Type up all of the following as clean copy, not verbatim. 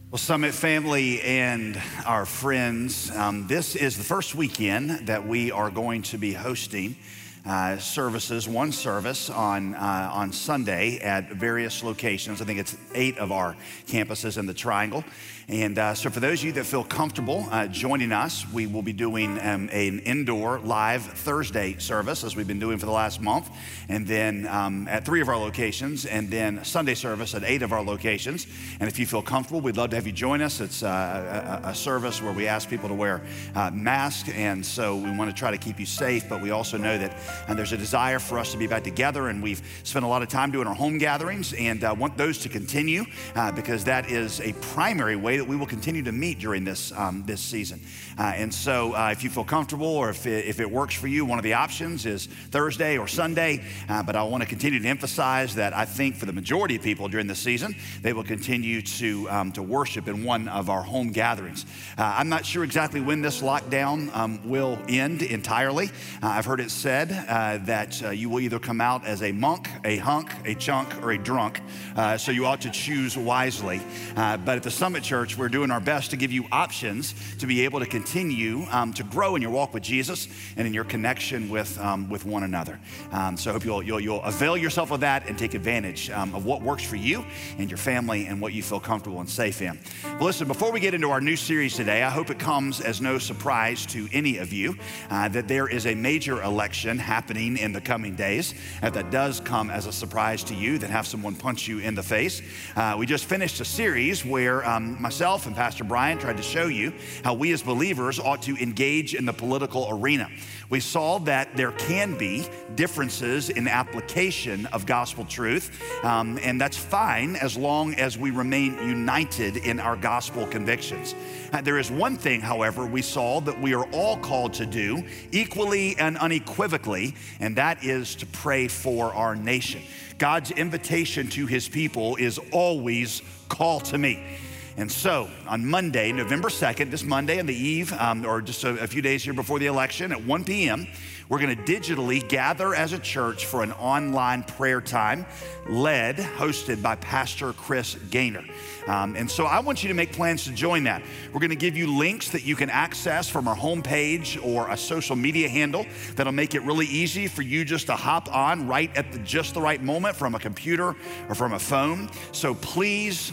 Well, Summit family and our friends, this is the first weekend that we are going to be hosting services, one service on Sunday at various locations. I think it's 8 of our campuses in the Triangle. And so for those of you that feel comfortable joining us, we will be doing an indoor live Thursday service, as we've been doing for the last month, and then at 3 of our locations, and then Sunday service at 8 of our locations. And if you feel comfortable, we'd love to have you join us. It's a service where we ask people to wear masks, and so we want to try to keep you safe, but we also know that there's a desire for us to be back together, and we've spent a lot of time doing our home gatherings, and want those to continue because that is a primary way that we will continue to meet during this season. And so if you feel comfortable, or if it works for you, one of the options is Thursday or Sunday, but I want to continue to emphasize that I think for the majority of people during this season, they will continue to worship in one of our home gatherings. I'm not sure exactly when this lockdown will end entirely. I've heard it said that you will either come out as a monk, a hunk, a chunk, or a drunk, so you ought to choose wisely. But at the Summit Church, we're doing our best to give you options to be able to continue to grow in your walk with Jesus and in your connection with one another. So I hope you'll avail yourself of that and take advantage of what works for you and your family and what you feel comfortable and safe in. Well, listen, before we get into our new series today, I hope it comes as no surprise to any of you that there is a major election happening in the coming days. If that does come as a surprise to you, then have someone punch you in the face. We just finished a series where myself and Pastor Brian tried to show you how we as believers ought to engage in the political arena. We saw that there can be differences in application of gospel truth, and that's fine as long as we remain united in our gospel convictions. There is one thing, however, we saw that we are all called to do equally and unequivocally, and that is to pray for our nation. God's invitation to his people is always call to me. And so on Monday, November 2nd, this Monday on the eve, or just a few days here before the election at 1 p.m., we're gonna digitally gather as a church for an online prayer time hosted by Pastor Chris Gaynor. And so I want you to make plans to join that. We're gonna give you links that you can access from our homepage or a social media handle that'll make it really easy for you just to hop on right at just the right moment from a computer or from a phone. So please,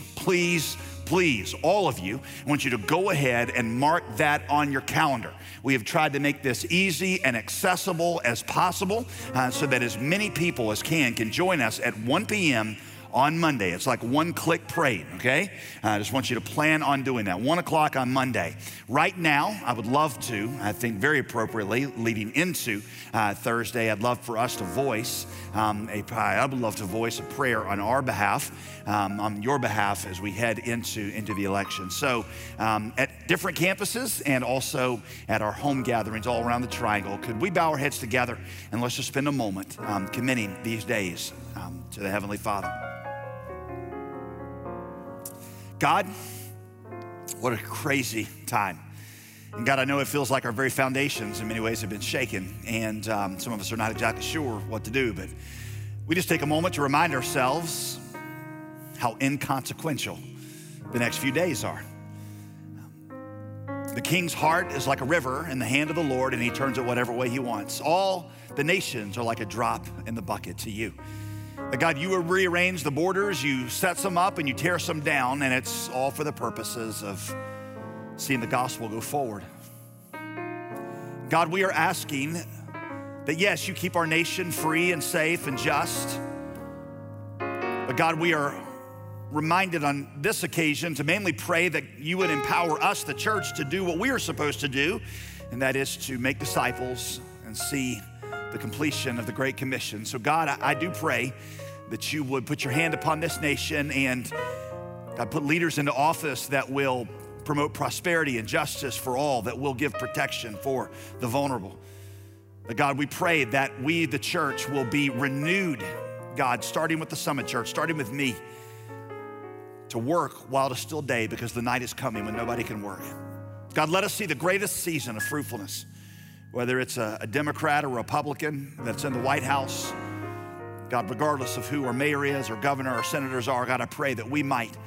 all of you, I want you to go ahead and mark that on your calendar. We have tried to make this easy and accessible as possible so that as many people as can join us at 1 p.m. on Monday. It's like one-click praying, okay? I just want you to plan on doing that. 1 o'clock on Monday. Right now, I would love to, I think very appropriately, leading into Thursday, I'd love for us to voice I would love to voice a prayer on our behalf, on your behalf as we head into the election. So at different campuses and also at our home gatherings all around the Triangle, could we bow our heads together and let's just spend a moment committing these days to the Heavenly Father. God, what a crazy time. And God, I know it feels like our very foundations in many ways have been shaken, and some of us are not exactly sure what to do, but we just take a moment to remind ourselves how inconsequential the next few days are. The king's heart is like a river in the hand of the Lord, and he turns it whatever way he wants. All the nations are like a drop in the bucket to you. But God, you rearrange the borders, you set some up and you tear some down, and it's all for the purposes of seeing the gospel go forward. God, we are asking that yes, you keep our nation free and safe and just. But God, we are reminded on this occasion to mainly pray that you would empower us, the church, to do what we are supposed to do, and that is to make disciples and see the completion of the Great Commission. So God, I do pray that you would put your hand upon this nation and God, put leaders into office that will promote prosperity and justice for all, that will give protection for the vulnerable. But God, we pray that we, the church, will be renewed, God, starting with the Summit Church, starting with me, to work while it's still day, because the night is coming when nobody can work. God, let us see the greatest season of fruitfulness, whether it's a Democrat or Republican that's in the White House. God, regardless of who our mayor is or governor or senators are, God, I pray that we might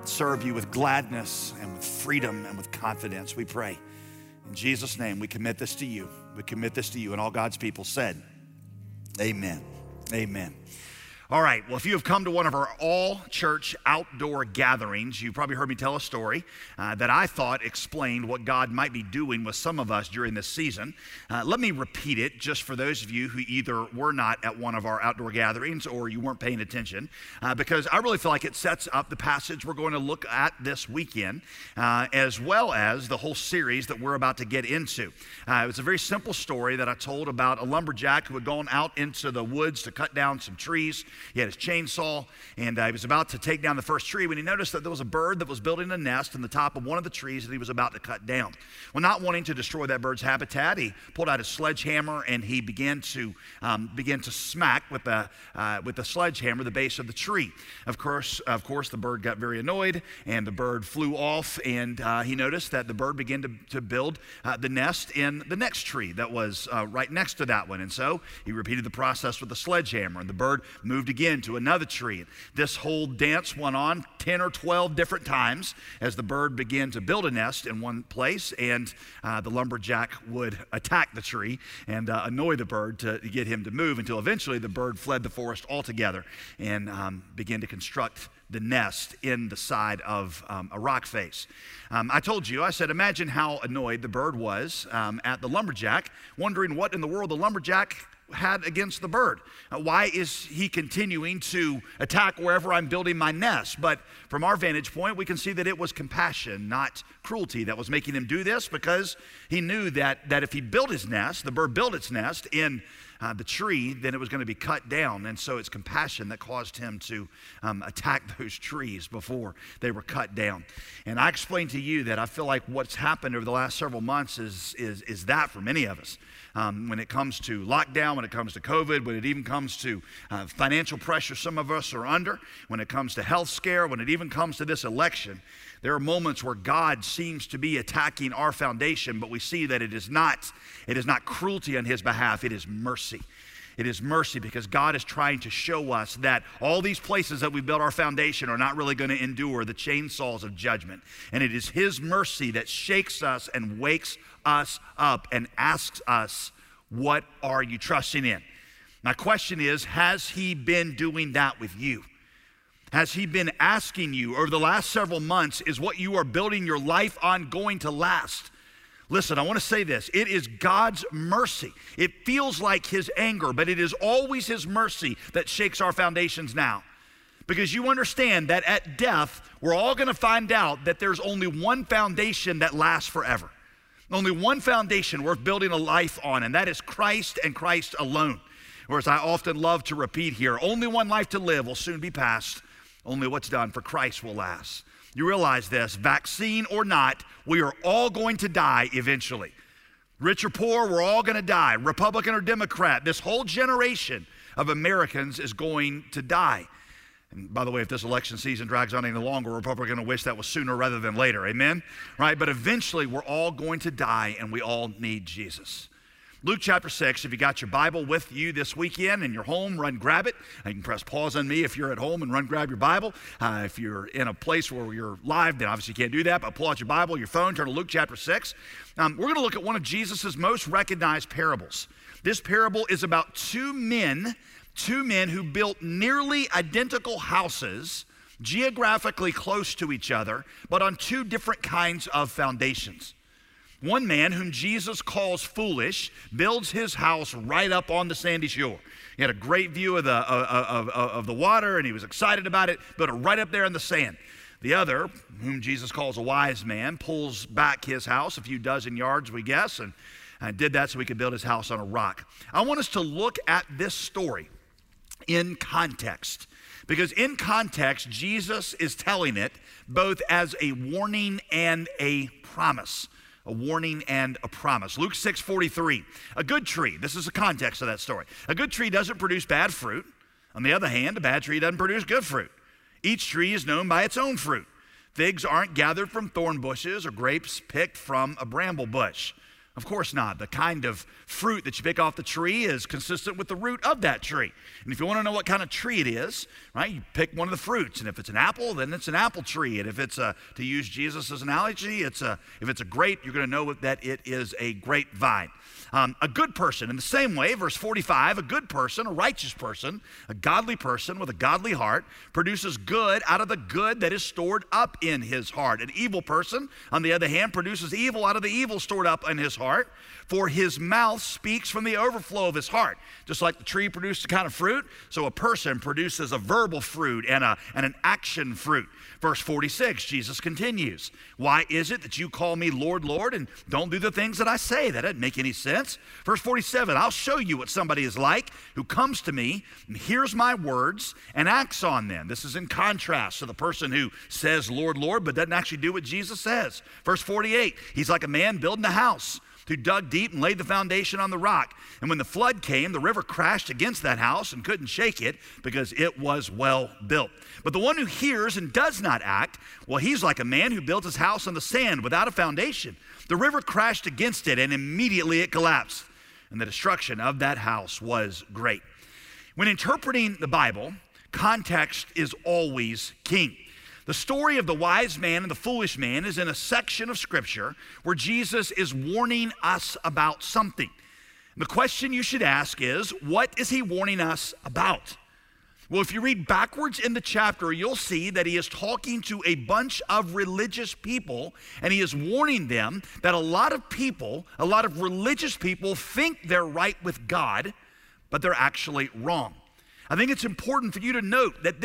serve you with gladness and with freedom and with confidence. We pray. In Jesus' name, we commit this to you. We commit this to you. And all God's people said, amen. Amen. All right, well, if you have come to one of our all-church outdoor gatherings, you probably heard me tell a story that I thought explained what God might be doing with some of us during this season. Let me repeat it just for those of you who either were not at one of our outdoor gatherings or you weren't paying attention, because I really feel like it sets up the passage we're going to look at this weekend, as well as the whole series that we're about to get into. It was a very simple story that I told about a lumberjack who had gone out into the woods to cut down some trees. He had his chainsaw, and he was about to take down the first tree when he noticed that there was a bird that was building a nest in the top of one of the trees that he was about to cut down. Well, not wanting to destroy that bird's habitat, he pulled out his sledgehammer and he began to smack with the sledgehammer the base of the tree. Of course, the bird got very annoyed, and the bird flew off, and he noticed that the bird began to build the nest in the next tree that was right next to that one. And so he repeated the process with the sledgehammer, and the bird moved again to another tree. This whole dance went on 10 or 12 different times as the bird began to build a nest in one place, and the lumberjack would attack the tree and annoy the bird to get him to move until eventually the bird fled the forest altogether and began to construct the nest in the side of a rock face. I told you, I said, imagine how annoyed the bird was at the lumberjack, wondering what in the world the lumberjack had against the bird. Why is he continuing to attack wherever I'm building my nest? But from our vantage point, we can see that it was compassion, not cruelty, that was making him do this, because he knew that if he built his nest, the bird built its nest in the tree, then it was going to be cut down. And so it's compassion that caused him to attack those trees before they were cut down. And I explained to you that I feel like what's happened over the last several months is that for many of us. When it comes to lockdown, when it comes to COVID, when it even comes to financial pressure some of us are under, when it comes to health scare, when it even comes to this election, there are moments where God seems to be attacking our foundation, but we see that it is not cruelty on his behalf, it is mercy. It is mercy, because God is trying to show us that all these places that we built our foundation are not really going to endure the chainsaws of judgment. And it is his mercy that shakes us and wakes us up and asks us, what are you trusting in? My question is, has he been doing that with you? Has he been asking you over the last several months, is what you are building your life on going to last? Listen, I want to say this. It is God's mercy. It feels like his anger, but it is always his mercy that shakes our foundations now. Because you understand that at death, we're all going to find out that there's only one foundation that lasts forever. Only one foundation worth building a life on, and that is Christ and Christ alone. Or as I often love to repeat here, only one life to live will soon be past. Only what's done for Christ will last. You realize this, vaccine or not, we are all going to die eventually. Rich or poor, we're all going to die. Republican or Democrat, this whole generation of Americans is going to die. And by the way, if this election season drags on any longer, we're probably going to wish that was sooner rather than later, amen? Right? But eventually, we're all going to die, and we all need Jesus. Luke chapter 6, if you got your Bible with you this weekend and you're home, run grab it. You can press pause on me if you're at home and run grab your Bible. If you're in a place where you're live, then obviously you can't do that, but pull out your Bible, your phone, turn to Luke chapter 6. We're going to look at one of Jesus' most recognized parables. This parable is about two men who built nearly identical houses, geographically close to each other, but on two different kinds of foundations. One man, whom Jesus calls foolish, builds his house right up on the sandy shore. He had a great view of the water, and he was excited about it, built it right up there in the sand. The other, whom Jesus calls a wise man, pulls back his house a few dozen yards, we guess, and did that so he could build his house on a rock. I want us to look at this story in context, because in context, Jesus is telling it both as a warning and a promise. A warning and a promise. Luke 6:43, a good tree, this is the context of that story. A good tree doesn't produce bad fruit. On the other hand, a bad tree doesn't produce good fruit. Each tree is known by its own fruit. Figs aren't gathered from thorn bushes or grapes picked from a bramble bush. Of course not. The kind of fruit that you pick off the tree is consistent with the root of that tree. And if you want to know what kind of tree it is, right, you pick one of the fruits. And if it's an apple, then it's an apple tree. And if it's to use Jesus as an analogy, if it's a grape, you're going to know that it is a grapevine. A good person, in the same way, verse 45, a good person, a righteous person, a godly person with a godly heart produces good out of the good that is stored up in his heart. An evil person, on the other hand, produces evil out of the evil stored up in his heart. For his mouth speaks from the overflow of his heart. Just like the tree produces a kind of fruit, so a person produces a verbal fruit and an action fruit. Verse 46, Jesus continues, why is it that you call me Lord, Lord, and don't do the things that I say? That doesn't make any sense. Verse 47, I'll show you what somebody is like who comes to me and hears my words and acts on them. This is in contrast to the person who says Lord, Lord, but doesn't actually do what Jesus says. Verse 48, he's like a man building a house who dug deep and laid the foundation on the rock. And when the flood came, the river crashed against that house and couldn't shake it because it was well built. But the one who hears and does not act, well, he's like a man who builds his house on the sand without a foundation. The river crashed against it and immediately it collapsed. And the destruction of that house was great. When interpreting the Bible, context is always king. The story of the wise man and the foolish man is in a section of Scripture where Jesus is warning us about something. The question you should ask is, what is he warning us about? Well, if you read backwards in the chapter, you'll see that he is talking to a bunch of religious people, and he is warning them that a lot of religious people think they're right with God, but they're actually wrong. I think it's important for you to note that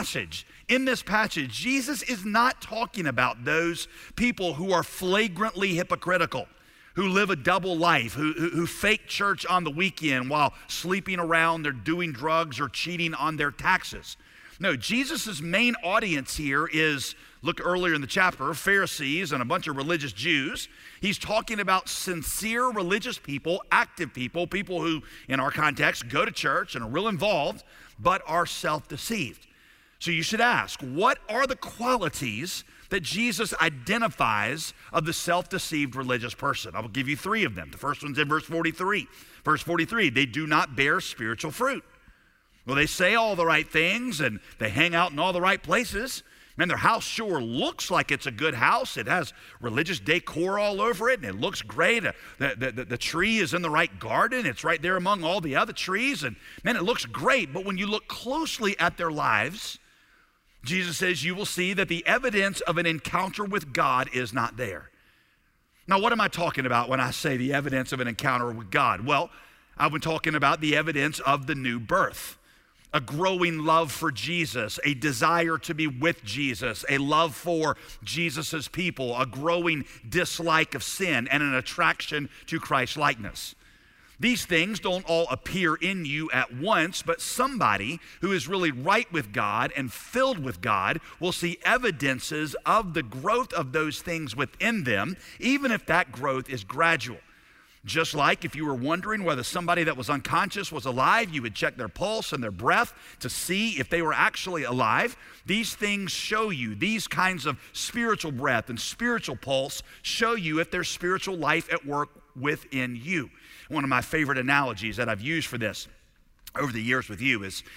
in this passage, Jesus is not talking about those people who are flagrantly hypocritical, who live a double life, who fake church on the weekend while sleeping around, they're doing drugs or cheating on their taxes. No, Jesus' main audience here is, look earlier in the chapter, Pharisees and a bunch of religious Jews. He's talking about sincere religious people, active people, people who, in our context, go to church and are real involved, but are self-deceived. So you should ask, what are the qualities that Jesus identifies of the self-deceived religious person? I will give you three of them. The first one's in verse 43. Verse 43, they do not bear spiritual fruit. Well, they say all the right things and they hang out in all the right places. Man, their house sure looks like it's a good house. It has religious decor all over it, and it looks great. The tree is in the right garden. It's right there among all the other trees, and man, it looks great. But when you look closely at their lives, Jesus says you will see that the evidence of an encounter with God is not there. Now, what am I talking about when I say the evidence of an encounter with God? Well, I've been talking about the evidence of the new birth. A growing love for Jesus, a desire to be with Jesus, a love for Jesus's people, a growing dislike of sin, and an attraction to Christ-likeness. These things don't all appear in you at once, but somebody who is really right with God and filled with God will see evidences of the growth of those things within them, even if that growth is gradual. Just like if you were wondering whether somebody that was unconscious was alive, you would check their pulse and their breath to see if they were actually alive. These things show you, these kinds of spiritual breath and spiritual pulse show you if there's spiritual life at work within you. One of my favorite analogies that I've used for this over the years with you is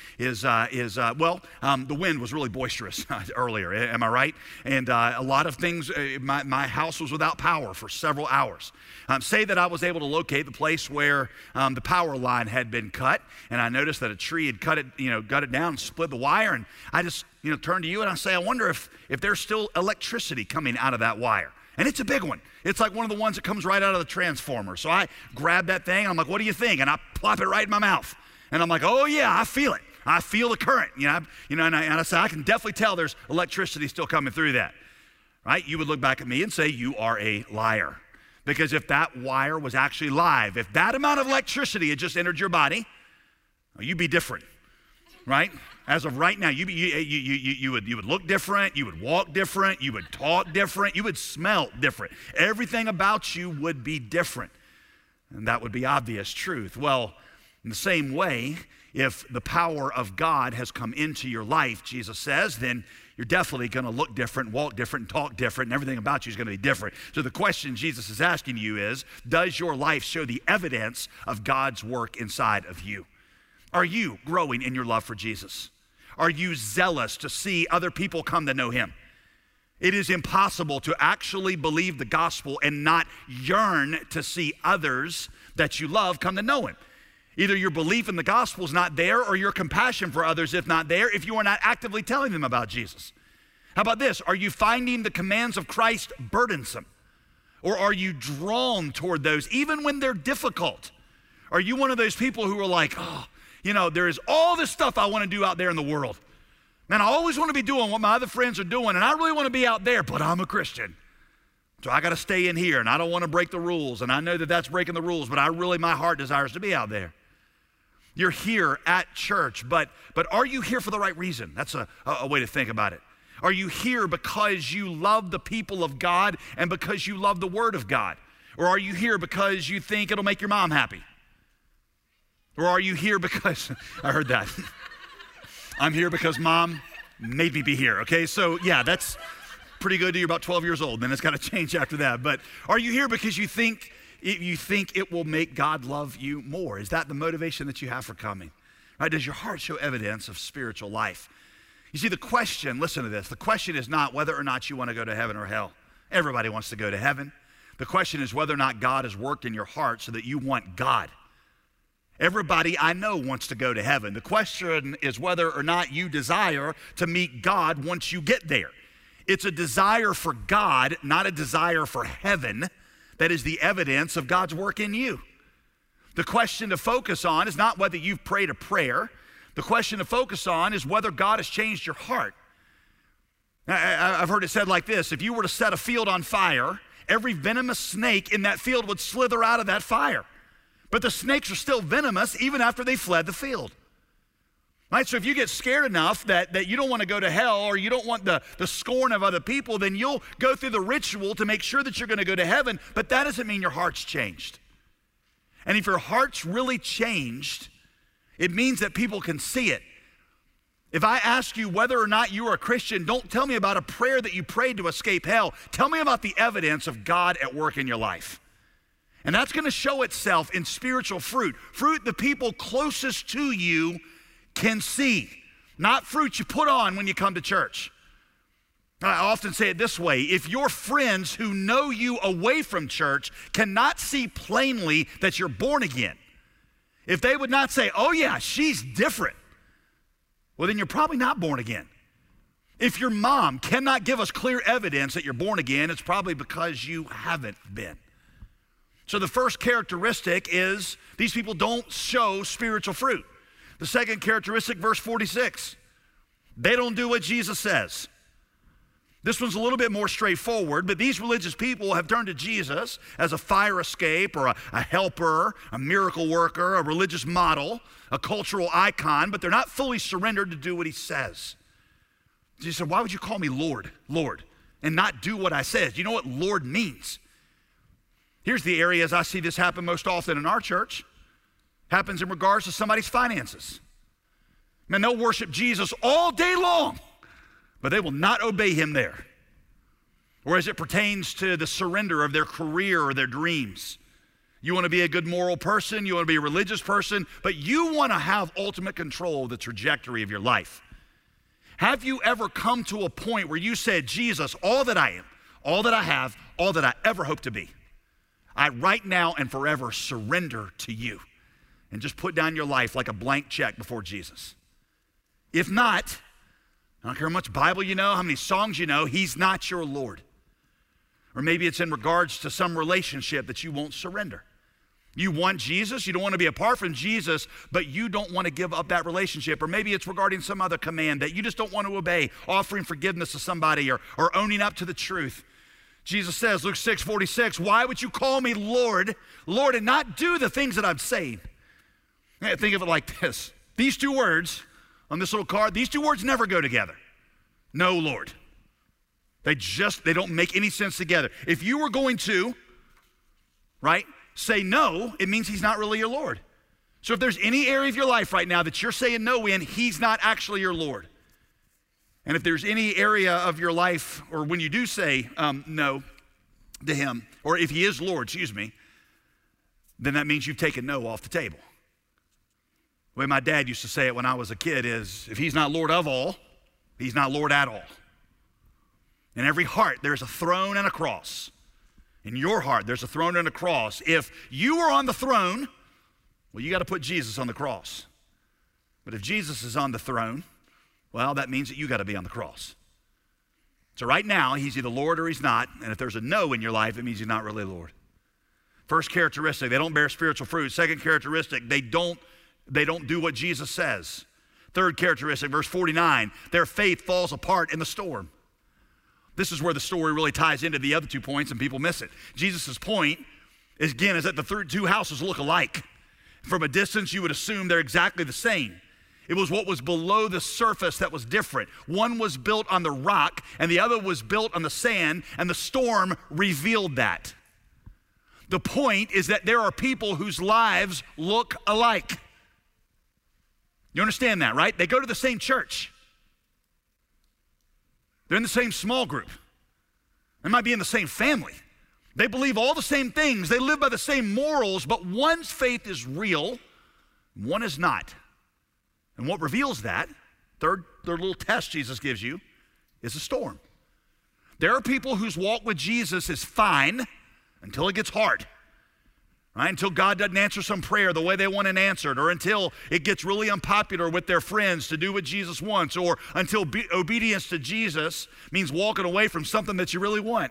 the wind was really boisterous earlier, am I right? And a lot of things, my house was without power for several hours. Say that I was able to locate the place where the power line had been cut, and I noticed that a tree had cut it down and split the wire, and I just, turned to you and I say, I wonder if there's still electricity coming out of that wire. And it's a big one. It's like one of the ones that comes right out of the transformer. So I grab that thing, and I'm like, what do you think? And I plop it right in my mouth. And I'm like, oh yeah, I feel it. I feel the current, and I say, I can definitely tell there's electricity still coming through that, right? You would look back at me and say, you are a liar. Because if that wire was actually live, if that amount of electricity had just entered your body, you'd be different, right? As of right now, you would look different, you would walk different, you would talk different, you would smell different. Everything about you would be different. And that would be obvious truth. Well, in the same way, If the power of God has come into your life, Jesus says, then you're definitely going to look different, walk different, talk different, and everything about you is going to be different. So the question Jesus is asking you is, does your life show the evidence of God's work inside of you? Are you growing in your love for Jesus? Are you zealous to see other people come to know him? It is impossible to actually believe the gospel and not yearn to see others that you love come to know him. Either your belief in the gospel is not there, or your compassion for others is not there if you are not actively telling them about Jesus. How about this? Are you finding the commands of Christ burdensome? Or are you drawn toward those even when they're difficult? Are you one of those people who are like, oh, there is all this stuff I want to do out there in the world. Man, I always want to be doing what my other friends are doing, and I really want to be out there, but I'm a Christian. So I got to stay in here, and I don't want to break the rules, and I know that that's breaking the rules, but my heart desires to be out there. You're here at church, but are you here for the right reason? That's a way to think about it. Are you here because you love the people of God and because you love the Word of God? Or are you here because you think it'll make your mom happy? Or are you here because, I heard that. I'm here because mom made me be here, okay? So yeah, that's pretty good till you're about 12 years old. Then it's got to change after that. But are you here because you think it will make God love you more? Is that the motivation that you have for coming? Right? Does your heart show evidence of spiritual life? You see, the question, listen to this, the question is not whether or not you want to go to heaven or hell. Everybody wants to go to heaven. The question is whether or not God has worked in your heart so that you want God. Everybody I know wants to go to heaven. The question is whether or not you desire to meet God once you get there. It's a desire for God, not a desire for heaven, that is the evidence of God's work in you. The question to focus on is not whether you've prayed a prayer. The question to focus on is whether God has changed your heart. I've heard it said like this: if you were to set a field on fire, every venomous snake in that field would slither out of that fire. But the snakes are still venomous even after they fled the field. Right? So if you get scared enough that you don't want to go to hell, or you don't want the scorn of other people, then you'll go through the ritual to make sure that you're going to go to heaven, but that doesn't mean your heart's changed. And if your heart's really changed, it means that people can see it. If I ask you whether or not you are a Christian, don't tell me about a prayer that you prayed to escape hell. Tell me about the evidence of God at work in your life. And that's going to show itself in spiritual fruit. Fruit the people closest to you can see, not fruit you put on when you come to church. I often say it this way: if your friends who know you away from church cannot see plainly that you're born again, if they would not say, oh yeah, she's different, well then you're probably not born again. If your mom cannot give us clear evidence that you're born again, it's probably because you haven't been. So the first characteristic is these people don't show spiritual fruit. The second characteristic, verse 46, they don't do what Jesus says. This one's a little bit more straightforward, but these religious people have turned to Jesus as a fire escape or a helper, a miracle worker, a religious model, a cultural icon, but they're not fully surrendered to do what he says. Jesus said, why would you call me Lord, Lord, and not do what I said? Do you know what Lord means? Here's the areas I see this happen most often in our church. Happens in regards to somebody's finances. Man, they'll worship Jesus all day long, but they will not obey him there. Or as it pertains to the surrender of their career or their dreams. You want to be a good moral person, you want to be a religious person, but you want to have ultimate control of the trajectory of your life. Have you ever come to a point where you said, Jesus, all that I am, all that I have, all that I ever hope to be, I right now and forever surrender to you, and just put down your life like a blank check before Jesus? If not, I don't care how much Bible you know, how many songs you know, he's not your Lord. Or maybe it's in regards to some relationship that you won't surrender. You want Jesus, you don't want to be apart from Jesus, but you don't want to give up that relationship. Or maybe it's regarding some other command that you just don't want to obey, offering forgiveness to somebody or owning up to the truth. Jesus says, Luke 6:46, why would you call me Lord, Lord, and not do the things that I'm saying? Think of it like this. These two words on this little card, these two words never go together. No, Lord. They don't make any sense together. If you were going to, right, say no, it means he's not really your Lord. So if there's any area of your life right now that you're saying no in, he's not actually your Lord. And if there's any area of your life, or when you do say no to him, or if he is Lord, then that means you've taken no off the table. The way my dad used to say it when I was a kid is, if he's not Lord of all, he's not Lord at all. In every heart, there's a throne and a cross. In your heart, there's a throne and a cross. If you are on the throne, well, you got to put Jesus on the cross. But if Jesus is on the throne, well, that means that you got to be on the cross. So right now, he's either Lord or he's not. And if there's a no in your life, it means he's not really Lord. First characteristic, they don't bear spiritual fruit. Second characteristic, they don't do what Jesus says. Third characteristic, verse 49, their faith falls apart in the storm. This is where the story really ties into the other 2 points and people miss it. Jesus' point, is that the two houses look alike. From a distance, you would assume they're exactly the same. It was what was below the surface that was different. One was built on the rock, and the other was built on the sand, and the storm revealed that. The point is that there are people whose lives look alike. You understand that, right? They go to the same church. They're in the same small group. They might be in the same family. They believe all the same things. They live by the same morals, but one's faith is real, one is not. And what reveals that, third little test Jesus gives you, is a storm. There are people whose walk with Jesus is fine until it gets hard. Right? Until God doesn't answer some prayer the way they want it answered, or until it gets really unpopular with their friends to do what Jesus wants, or until obedience to Jesus means walking away from something that you really want.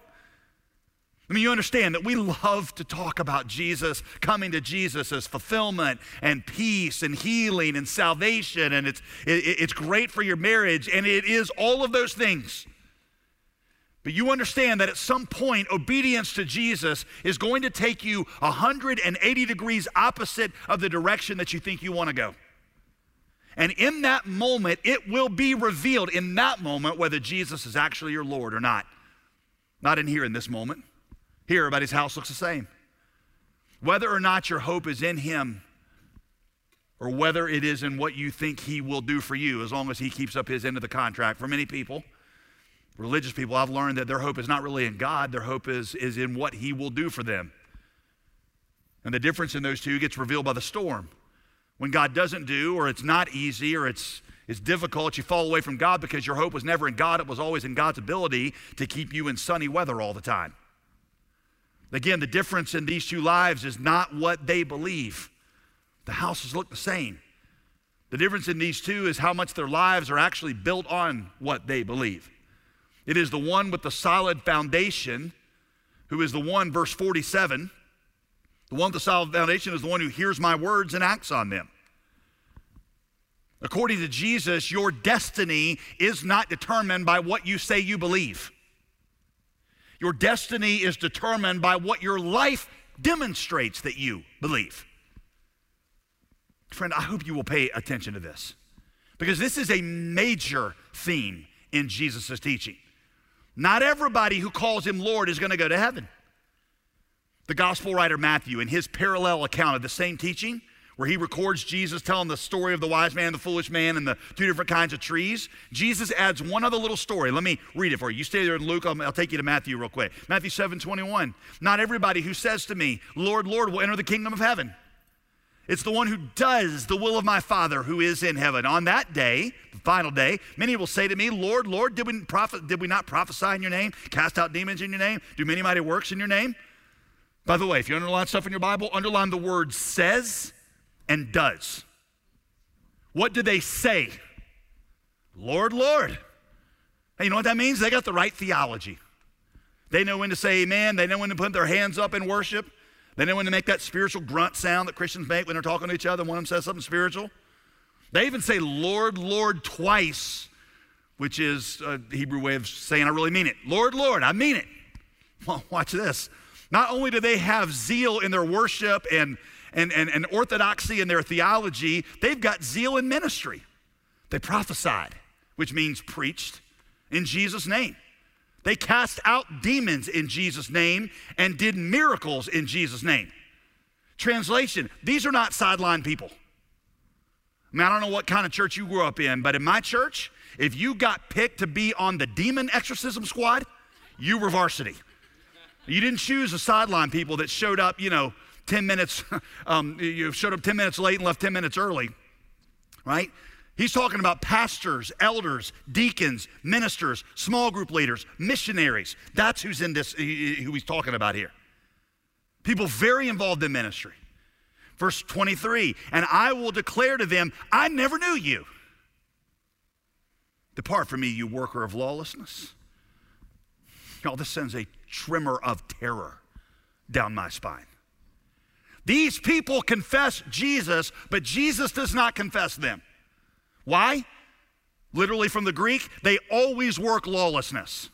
I mean, you understand that we love to talk about Jesus, coming to Jesus as fulfillment and peace and healing and salvation, and it's great for your marriage, and it is all of those things. But you understand that at some point, obedience to Jesus is going to take you 180 degrees opposite of the direction that you think you want to go. And in that moment, it will be revealed in that moment whether Jesus is actually your Lord or not. Not in here in this moment. Here, everybody's house looks the same. Whether or not your hope is in him, or whether it is in what you think he will do for you, as long as he keeps up his end of the contract. For many people, religious people, I've learned that their hope is not really in God, their hope is in what he will do for them. And the difference in those two gets revealed by the storm. When God doesn't do, or it's not easy, or it's difficult, you fall away from God because your hope was never in God, it was always in God's ability to keep you in sunny weather all the time. Again, the difference in these two lives is not what they believe. The houses look the same. The difference in these two is how much their lives are actually built on what they believe. It is the one with the solid foundation, who is the one, verse 47, the one with the solid foundation is the one who hears my words and acts on them. According to Jesus, your destiny is not determined by what you say you believe. Your destiny is determined by what your life demonstrates that you believe. Friend, I hope you will pay attention to this, because this is a major theme in Jesus' teaching. Not everybody who calls him Lord is going to go to heaven. The gospel writer Matthew, in his parallel account of the same teaching, where he records Jesus telling the story of the wise man and the foolish man and the two different kinds of trees, Jesus adds one other little story. Let me read it for you. You stay there in Luke, I'll take you to Matthew real quick. Matthew 7:21. Not everybody who says to me, Lord, Lord, will enter the kingdom of heaven. It's the one who does the will of my Father who is in heaven. On that day, the final day, many will say to me, Lord, Lord, did we not prophesy in your name, cast out demons in your name, do many mighty works in your name? By the way, if you underline stuff in your Bible, underline the word says and does. What do they say? Lord, Lord. Hey, you know what that means? They got the right theology. They know when to say amen. They know when to put their hands up in worship. They know when to make that spiritual grunt sound that Christians make when they're talking to each other. One of them says something spiritual. They even say Lord, Lord twice, which is a Hebrew way of saying I really mean it. Lord, Lord, I mean it. Well, watch this. Not only do they have zeal in their worship and orthodoxy in their theology, they've got zeal in ministry. They prophesied, which means preached in Jesus' name. They cast out demons in Jesus' name and did miracles in Jesus' name. Translation, these are not sideline people. I mean, I don't know what kind of church you grew up in, but in my church, if you got picked to be on the demon exorcism squad, you were varsity. You didn't choose the sideline people that showed up, 10 minutes, you showed up 10 minutes late and left 10 minutes early, right? He's talking about pastors, elders, deacons, ministers, small group leaders, missionaries. That's who's in this, who he's talking about here. People very involved in ministry. Verse 23, and I will declare to them, I never knew you. Depart from me, you worker of lawlessness. Y'all, this sends a tremor of terror down my spine. These people confess Jesus, but Jesus does not confess them. Why? Literally from the Greek, they always work lawlessness.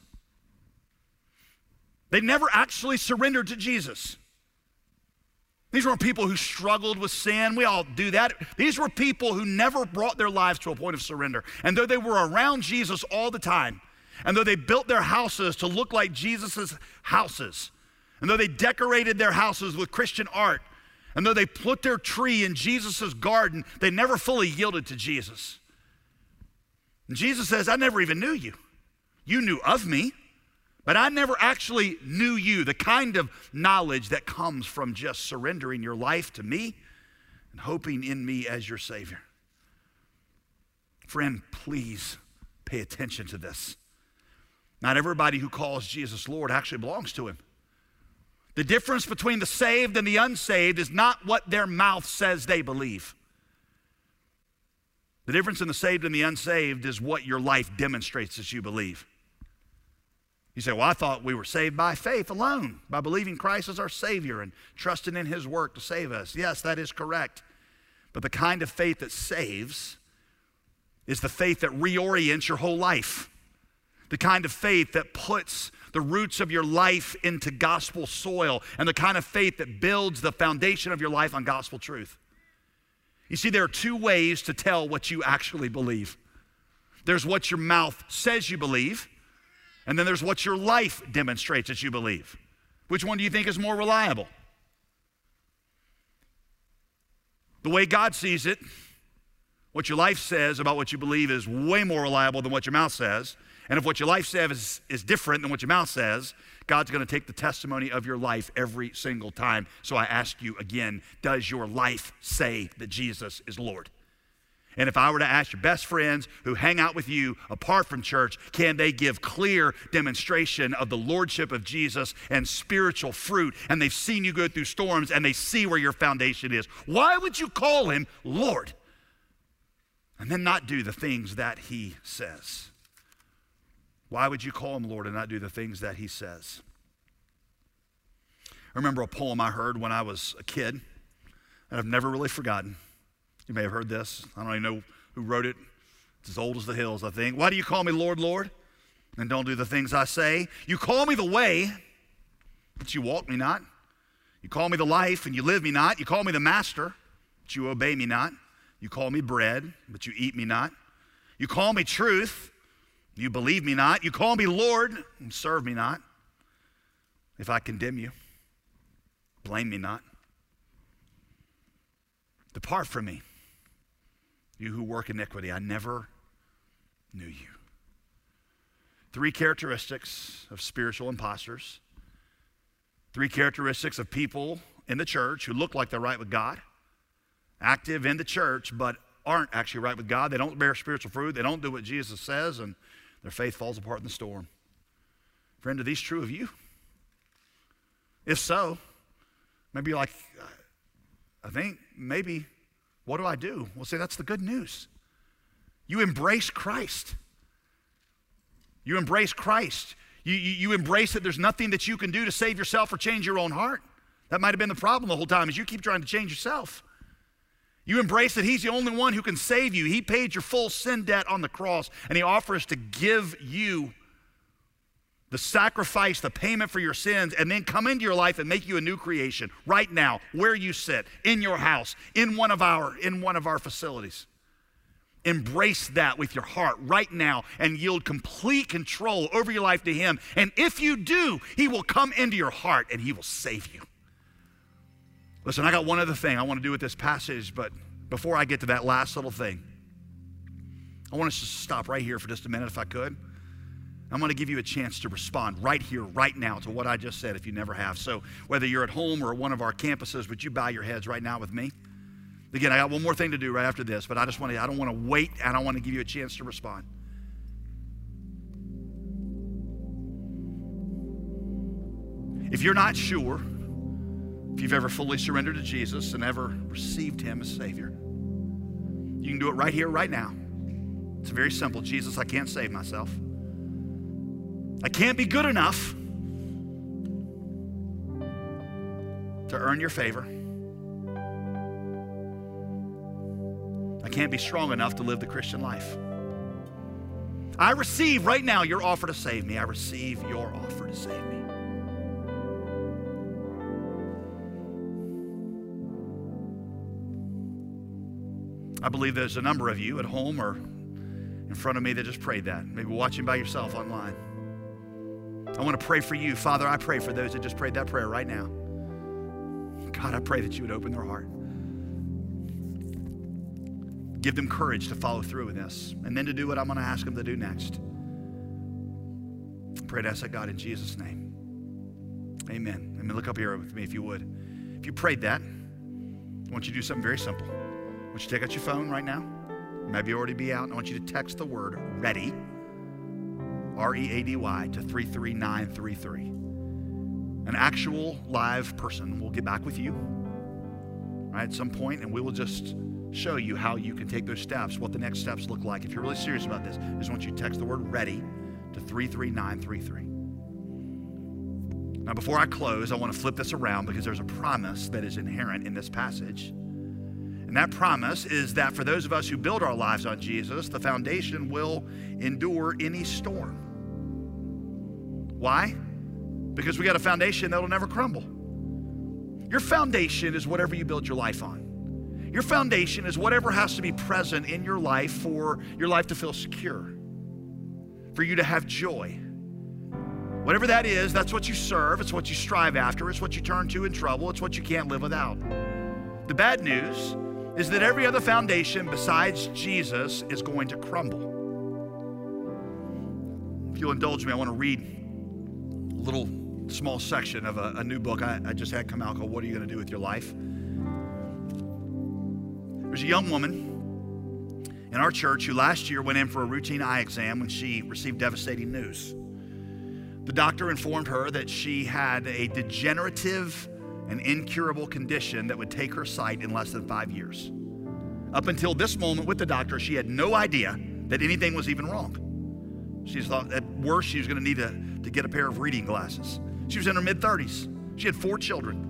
They never actually surrendered to Jesus. These weren't people who struggled with sin. We all do that. These were people who never brought their lives to a point of surrender. And though they were around Jesus all the time, and though they built their houses to look like Jesus's houses, and though they decorated their houses with Christian art, and though they put their tree in Jesus's garden, they never fully yielded to Jesus. And Jesus says, I never even knew you. You knew of me, but I never actually knew you. The kind of knowledge that comes from just surrendering your life to me and hoping in me as your Savior. Friend, please pay attention to this. Not everybody who calls Jesus Lord actually belongs to him. The difference between the saved and the unsaved is not what their mouth says they believe. The difference in the saved and the unsaved is what your life demonstrates that you believe. You say, well, I thought we were saved by faith alone, by believing Christ as our Savior and trusting in his work to save us. Yes, that is correct. But the kind of faith that saves is the faith that reorients your whole life. The kind of faith that puts the roots of your life into gospel soil, and the kind of faith that builds the foundation of your life on gospel truth. You see, there are two ways to tell what you actually believe. There's what your mouth says you believe, and then there's what your life demonstrates that you believe. Which one do you think is more reliable? The way God sees it, what your life says about what you believe is way more reliable than what your mouth says. And if what your life says is different than what your mouth says, God's going to take the testimony of your life every single time. So I ask you again, does your life say that Jesus is Lord? And if I were to ask your best friends who hang out with you apart from church, can they give clear demonstration of the lordship of Jesus and spiritual fruit? And they've seen you go through storms and they see where your foundation is. Why would you call him Lord and then not do the things that he says? Why would you call him Lord and not do the things that he says? I remember a poem I heard when I was a kid that I've never really forgotten. You may have heard this. I don't even know who wrote it. It's as old as the hills, I think. Why do you call me Lord, Lord, and don't do the things I say? You call me the way, but you walk me not. You call me the life, and you live me not. You call me the master, but you obey me not. You call me bread, but you eat me not. You call me truth, you believe me not. You call me Lord and serve me not. If I condemn you, blame me not. Depart from me, you who work iniquity. I never knew you. Three characteristics of spiritual imposters. Three characteristics of people in the church who look like they're right with God, active in the church, but aren't actually right with God. They don't bear spiritual fruit. They don't do what Jesus says, and their faith falls apart in the storm. Friend, are these true of you? If so, maybe you're like, I think maybe, what do I do? Well, see, that's the good news. You embrace Christ. You embrace Christ. You embrace that there's nothing that you can do to save yourself or change your own heart. That might have been the problem the whole time, is you keep trying to change yourself. You embrace that he's the only one who can save you. He paid your full sin debt on the cross, and he offers to give you the sacrifice, the payment for your sins, and then come into your life and make you a new creation right now, where you sit, in your house, in one of our facilities. Embrace that with your heart right now and yield complete control over your life to him. And if you do, he will come into your heart and he will save you. Listen, I got one other thing I want to do with this passage, but before I get to that last little thing, I want us to stop right here for just a minute if I could. I'm going to give you a chance to respond right here, right now to what I just said if you never have. So whether you're at home or at one of our campuses, would you bow your heads right now with me? Again, I got one more thing to do right after this, but I don't want to wait, and I want to give you a chance to respond. If you're not sure if you've ever fully surrendered to Jesus and ever received him as Savior, you can do it right here, right now. It's very simple. Jesus, I can't save myself. I can't be good enough to earn your favor. I can't be strong enough to live the Christian life. I receive right now your offer to save me. I receive your offer to save me. I believe there's a number of you at home or in front of me that just prayed that. Maybe watching by yourself online. I want to pray for you. Father, I pray for those that just prayed that prayer right now. God, I pray that you would open their heart. Give them courage to follow through with this and then to do what I'm going to ask them to do next. I pray to ask that, God, in Jesus' name. Amen. Amen. Look up here with me if you would. If you prayed that, I want you to do something very simple. I want you to take out your phone right now. Maybe already be out. I want you to text the word READY, READY, to 33933. An actual live person will get back with you right at some point, and we will just show you how you can take those steps, what the next steps look like. If you're really serious about this, I just want you to text the word READY to 33933. Now, before I close, I want to flip this around because there's a promise that is inherent in this passage. And that promise is that for those of us who build our lives on Jesus, the foundation will endure any storm. Why? Because we got a foundation that'll never crumble. Your foundation is whatever you build your life on. Your foundation is whatever has to be present in your life for your life to feel secure, for you to have joy. Whatever that is, that's what you serve, it's what you strive after, it's what you turn to in trouble, it's what you can't live without. The bad news is that every other foundation besides Jesus is going to crumble. If you'll indulge me, I want to read a little small section of a new book I just had come out called What Are You Going to Do With Your Life? There's a young woman in our church who last year went in for a routine eye exam when she received devastating news. The doctor informed her that she had a degenerative and incurable condition that would take her sight in less than 5 years. Up until this moment with the doctor, she had no idea that anything was even wrong. She thought at worst she was going to need to get a pair of reading glasses. She was in her mid-30s. She had 4 children.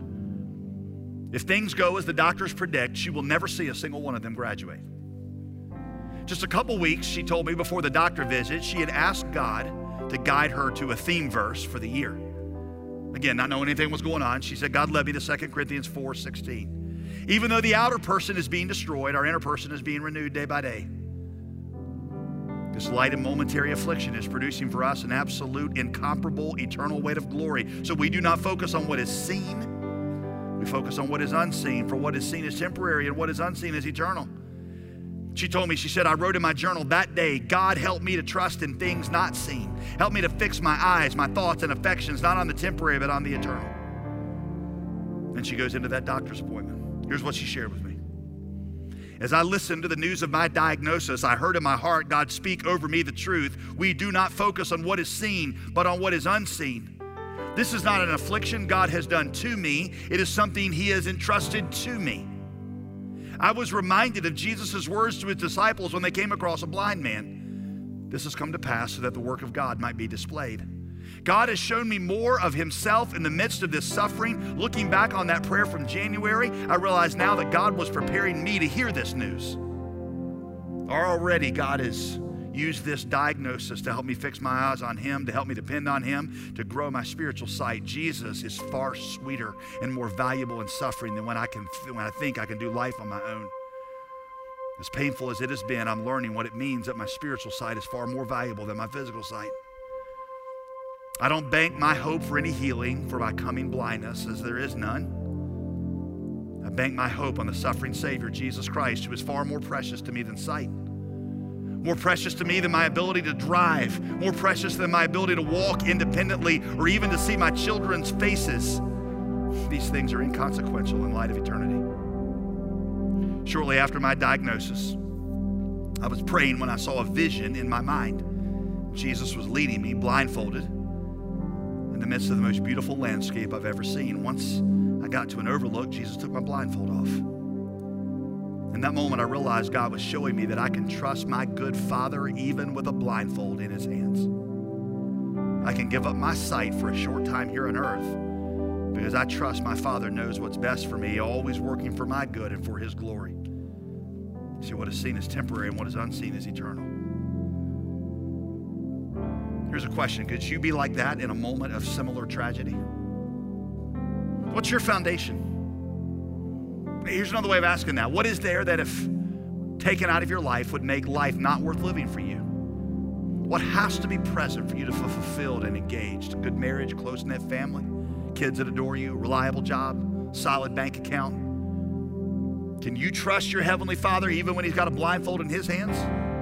If things go as the doctors predict, she will never see a single one of them graduate. Just a couple weeks, she told me, before the doctor visit, she had asked God to guide her to a theme verse for the year. Again, not knowing anything was going on, she said, God led me to 2 Corinthians 4:16. Even though the outer person is being destroyed, our inner person is being renewed day by day. This light and momentary affliction is producing for us an absolute, incomparable, eternal weight of glory. So we do not focus on what is seen. We focus on what is unseen, for what is seen is temporary and what is unseen is eternal. She told me, she said, I wrote in my journal that day, God help me to trust in things not seen. Help me to fix my eyes, my thoughts and affections, not on the temporary, but on the eternal. Then she goes into that doctor's appointment. Here's what she shared with me. As I listened to the news of my diagnosis, I heard in my heart God speak over me the truth. We do not focus on what is seen, but on what is unseen. This is not an affliction God has done to me. It is something he has entrusted to me. I was reminded of Jesus' words to his disciples when they came across a blind man. This has come to pass so that the work of God might be displayed. God has shown me more of himself in the midst of this suffering. Looking back on that prayer from January, I realize now that God was preparing me to hear this news. Already God has used this diagnosis to help me fix my eyes on him, to help me depend on him, to grow my spiritual sight. Jesus is far sweeter and more valuable in suffering than when I think I can do life on my own. As painful as it has been, I'm learning what it means that my spiritual sight is far more valuable than my physical sight. I don't bank my hope for any healing for my coming blindness, as there is none. I bank my hope on the suffering Savior, Jesus Christ, who is far more precious to me than sight, more precious to me than my ability to drive, more precious than my ability to walk independently or even to see my children's faces. These things are inconsequential in light of eternity. Shortly after my diagnosis, I was praying when I saw a vision in my mind. Jesus was leading me blindfolded in the midst of the most beautiful landscape I've ever seen. Once I got to an overlook, Jesus took my blindfold off. In that moment, I realized God was showing me that I can trust my good Father even with a blindfold in his hands. I can give up my sight for a short time here on earth because I trust my Father knows what's best for me, always working for my good and for his glory. See, what is seen is temporary and what is unseen is eternal. Here's a question. Could you be like that in a moment of similar tragedy? What's your foundation? Here's another way of asking that. What is there that if taken out of your life would make life not worth living for you? What has to be present for you to feel fulfilled and engaged? Good marriage, close-knit family, kids that adore you, reliable job, solid bank account. Can you trust your Heavenly Father even when he's got a blindfold in his hands?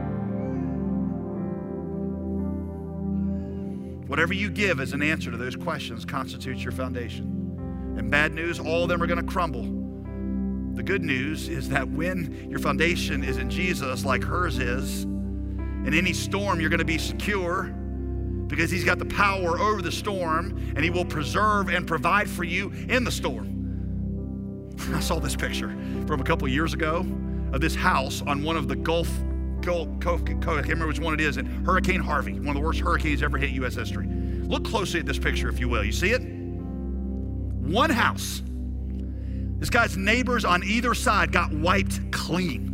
Whatever you give as an answer to those questions constitutes your foundation. And bad news, all of them are going to crumble. The good news is that when your foundation is in Jesus like hers is, in any storm you're going to be secure because he's got the power over the storm and he will preserve and provide for you in the storm. I saw this picture from a couple years ago of this house on one of the Gulf, I can't remember which one it is, and Hurricane Harvey, one of the worst hurricanes ever hit U.S. history. Look closely at this picture, if you will. You see it? One house. This guy's neighbors on either side got wiped clean.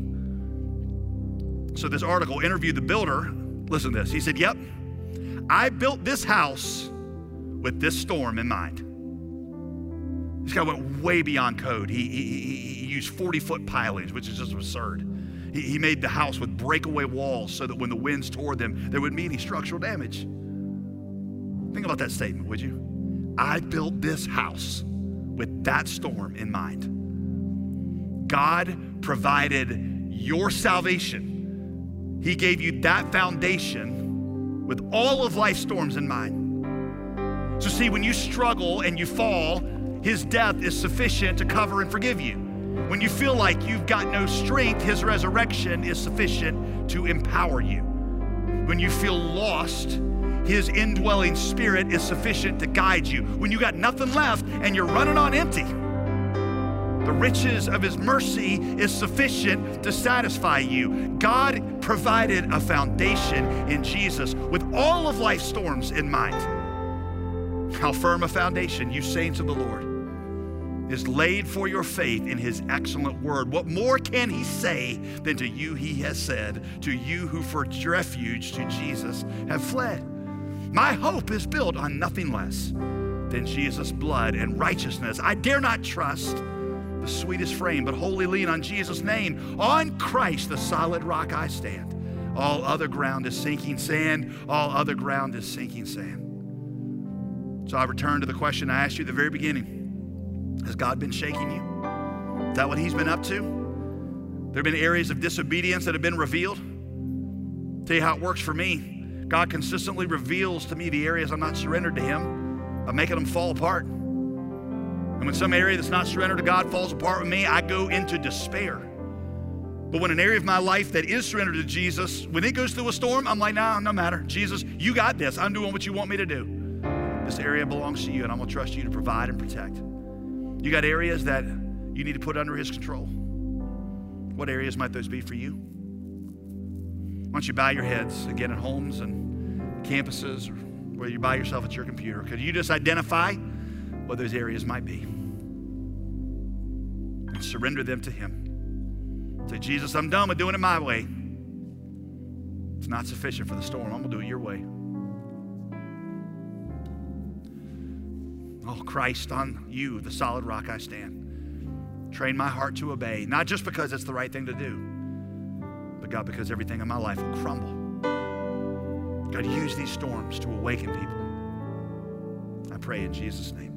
So this article interviewed the builder. Listen to this. He said, yep, I built this house with this storm in mind. This guy went way beyond code. He used 40-foot pilings, which is just absurd. He made the house with breakaway walls so that when the winds tore them, there wouldn't be any structural damage. Think about that statement, would you? I built this house with that storm in mind. God provided your salvation. He gave you that foundation with all of life's storms in mind. So see, when you struggle and you fall, his death is sufficient to cover and forgive you. When you feel like you've got no strength, his resurrection is sufficient to empower you. When you feel lost, his indwelling spirit is sufficient to guide you. When you got nothing left and you're running on empty, the riches of his mercy is sufficient to satisfy you. God provided a foundation in Jesus with all of life's storms in mind. How firm a foundation, you saints of the Lord, is laid for your faith in his excellent word. What more can he say than to you he has said, to you who for refuge to Jesus have fled? My hope is built on nothing less than Jesus' blood and righteousness. I dare not trust the sweetest frame, but wholly lean on Jesus' name. On Christ, the solid rock I stand. All other ground is sinking sand. All other ground is sinking sand. So I return to the question I asked you at the very beginning. Has God been shaking you? Is that what he's been up to? There have been areas of disobedience that have been revealed. Tell you how it works for me. God consistently reveals to me the areas I'm not surrendered to him by making them fall apart. And when some area that's not surrendered to God falls apart with me, I go into despair. But when an area of my life that is surrendered to Jesus, when it goes through a storm, I'm like, nah, no matter. Jesus, you got this. I'm doing what you want me to do. This area belongs to you, and I'm going to trust you to provide and protect. You got areas that you need to put under his control. What areas might those be for you? Why don't you bow your heads again at homes and campuses, or where you by yourself at your computer? Could you just identify what those areas might be and surrender them to him? Say, Jesus, I'm done with doing it my way. It's not sufficient for the storm. I'm going to do it your way. Oh, Christ, on you, the solid rock I stand. Train my heart to obey, not just because it's the right thing to do, but God, because everything in my life will crumble. God, use these storms to awaken people. I pray in Jesus' name.